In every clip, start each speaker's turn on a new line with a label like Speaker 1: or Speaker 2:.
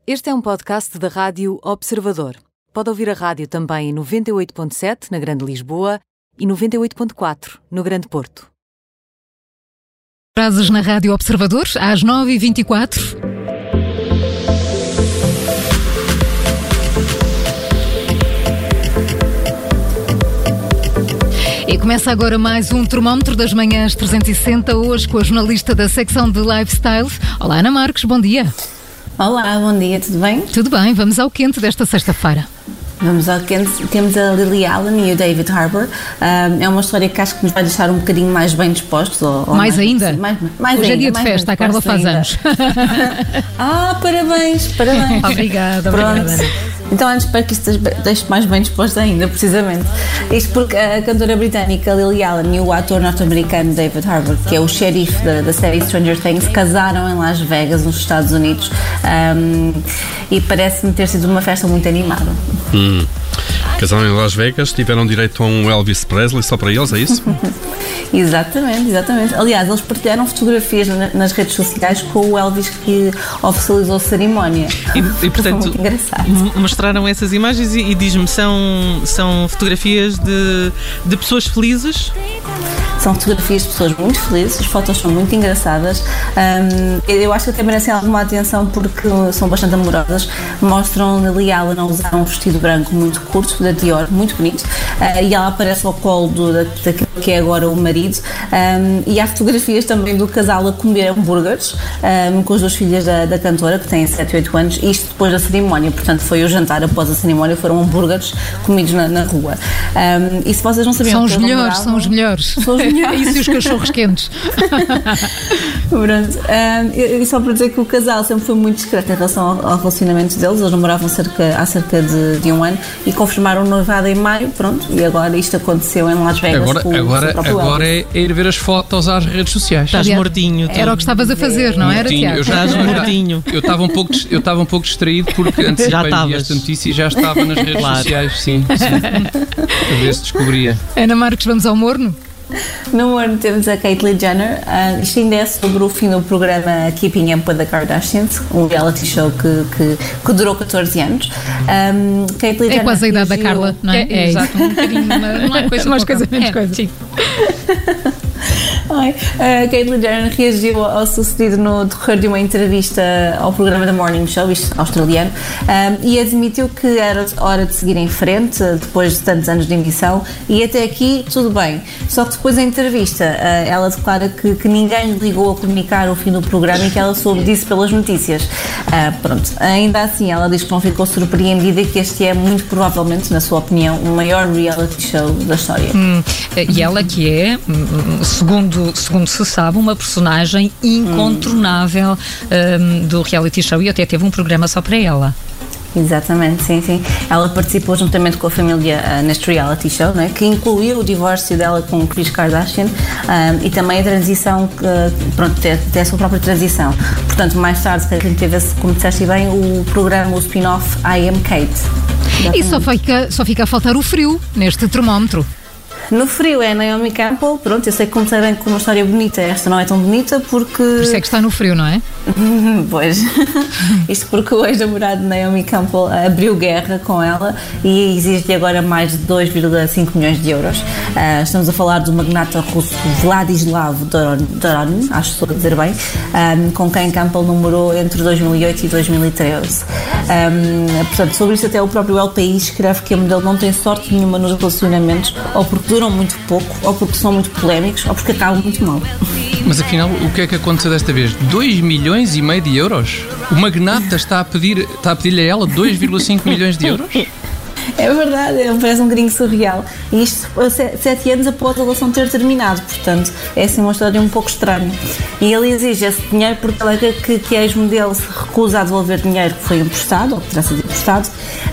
Speaker 1: Este é um podcast da Rádio Observador. Pode ouvir a rádio também em 98.7 na Grande Lisboa e 98.4 no Grande Porto.
Speaker 2: Frases na Rádio Observador, às 9h24. E começa agora mais um termómetro das manhãs 360, hoje com a jornalista da secção de Lifestyle. Olá, Ana Marques, bom dia.
Speaker 3: Olá, bom dia, tudo bem?
Speaker 2: Tudo bem, vamos ao quente desta sexta-feira.
Speaker 3: Vamos ao quente, temos a Lily Allen e o David Harbour. É uma história que acho que nos vai deixar um bocadinho mais bem dispostos.
Speaker 2: Mais ainda?
Speaker 3: Mais
Speaker 2: hoje
Speaker 3: ainda,
Speaker 2: é dia de festa, a Carla faz anos.
Speaker 3: Parabéns.
Speaker 2: Obrigada.
Speaker 3: Então, antes, espero que isto deixe mais bem disposto ainda, precisamente. Isto porque a cantora britânica Lily Allen e o ator norte-americano David Harbour, que é o xerife da série Stranger Things, casaram em Las Vegas, nos Estados Unidos, e parece-me ter sido uma festa muito animada.
Speaker 4: Casaram em Las Vegas, tiveram direito a um Elvis Presley só para eles, é isso?
Speaker 3: Exatamente. Aliás, eles partilharam fotografias nas redes sociais com o Elvis que oficializou a cerimónia.
Speaker 5: E portanto,
Speaker 3: muito engraçado.
Speaker 5: Mostraram essas imagens e diz-me, são fotografias de pessoas felizes?
Speaker 3: São fotografias de pessoas muito felizes, as fotos são muito engraçadas. Eu acho que até merecem alguma atenção porque são bastante amorosas. Mostram Lily Allen a usar um vestido branco muito curto, da Dior, muito bonito, e ela aparece ao colo daquele que é agora o marido. E há fotografias também do casal a comer hambúrgueres com as duas filhas da cantora, que têm 7 e 8 anos, isto depois da cerimónia. Portanto, foi o jantar após a cerimónia, foram hambúrgueres comidos na rua. E se vocês não sabiam,
Speaker 2: são os melhores. Isso e os cachorros quentes.
Speaker 3: Pronto. E só para dizer que o casal sempre foi muito discreto em relação ao relacionamento deles. Eles namoravam há cerca de um ano e confirmaram o noivado em maio. Pronto, e agora isto aconteceu em Las Vegas.
Speaker 6: Agora é ir ver as fotos às redes sociais.
Speaker 5: Estás mortinho.
Speaker 2: Era o que estavas a fazer, não era, Tiago?
Speaker 5: Estás mortinho.
Speaker 6: Eu estava um pouco distraído porque antecipei esta notícia e já estava nas redes sociais, sim. A ver se descobria.
Speaker 2: Ana Marques, vamos ao morno?
Speaker 3: No morno temos a Caitlyn Jenner. Isto ainda é sobre o fim do programa Keeping Up with the Kardashians, um reality show que durou 14 anos. Caitlyn Jenner
Speaker 2: quase a idade da Carla, não é? É exato, um bocadinho, não é coisa mais coisa, menos coisa. Sim.
Speaker 3: Caitlyn Jenner reagiu ao sucedido no decorrer de uma entrevista ao programa The Morning Show, isto australiano, e admitiu que era hora de seguir em frente depois de tantos anos de emissão, e até aqui tudo bem. Só que depois da entrevista ela declara que ninguém lhe ligou a comunicar o fim do programa e que ela soube disso pelas notícias. Pronto, ainda assim ela diz que não ficou surpreendida e que este é muito provavelmente, na sua opinião, o maior reality show da história.
Speaker 2: E ela que é, segundo se sabe, uma personagem incontornável do reality show, e até teve um programa só para ela.
Speaker 3: Exatamente, sim. Ela participou juntamente com a família neste reality show, né, que incluiu o divórcio dela com Kris Kardashian e também a transição, até a sua própria transição. Portanto, mais tarde, teve, como disseste bem, o programa, o spin-off I Am Kate. Exatamente.
Speaker 2: E só fica a faltar o frio neste termómetro.
Speaker 3: No frio é Naomi Campbell. Pronto, eu sei que comecei bem com uma história bonita, esta não é tão bonita porque...
Speaker 2: Por isso é que está no frio, não é?
Speaker 3: Pois, isto porque o ex-namorado de Naomi Campbell abriu guerra com ela e exige-lhe agora mais de 2,5 milhões de euros. Estamos a falar do magnata russo Vladislav Doron, acho que estou a dizer bem, com quem Campbell namorou entre 2008 e 2013. Portanto, sobre isso até o próprio El País escreve que a modelo não tem sorte nenhuma nos relacionamentos, ou porque duram muito pouco, ou porque são muito polémicos, ou porque acabam muito mal.
Speaker 6: Mas afinal, o que é que aconteceu desta vez? 2,5 milhões de euros? O magnata está a pedir-lhe a ela 2,5 milhões de euros?
Speaker 3: É verdade, parece um gringo surreal. E isto 7 anos após a relação ter terminado, portanto, é assim uma história um pouco estranha. E ele exige esse dinheiro porque ela que a ex-modelo se recusa a devolver dinheiro que foi emprestado, ou que terá sido emprestado,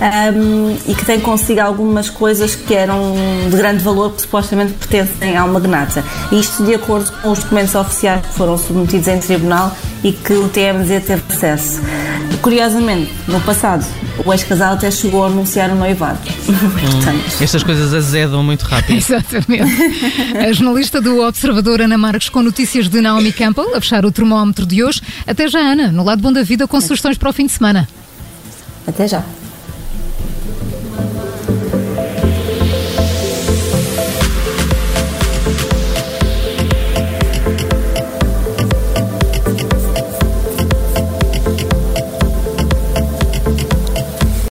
Speaker 3: e que tem consigo algumas coisas que eram de grande valor que supostamente pertencem ao magnata. Isto de acordo com os documentos oficiais que foram submetidos em tribunal e que o TMZ teve acesso. Curiosamente, no passado, o ex-casal até chegou a anunciar o noivado. Portanto...
Speaker 5: Estas coisas azedam muito rápido.
Speaker 2: Exatamente. A jornalista do Observador, Ana Marques, com notícias de Naomi Campbell, a fechar o termómetro de hoje. Até já, Ana, no Lado Bom da Vida, com sugestões para o fim de semana.
Speaker 3: Até já.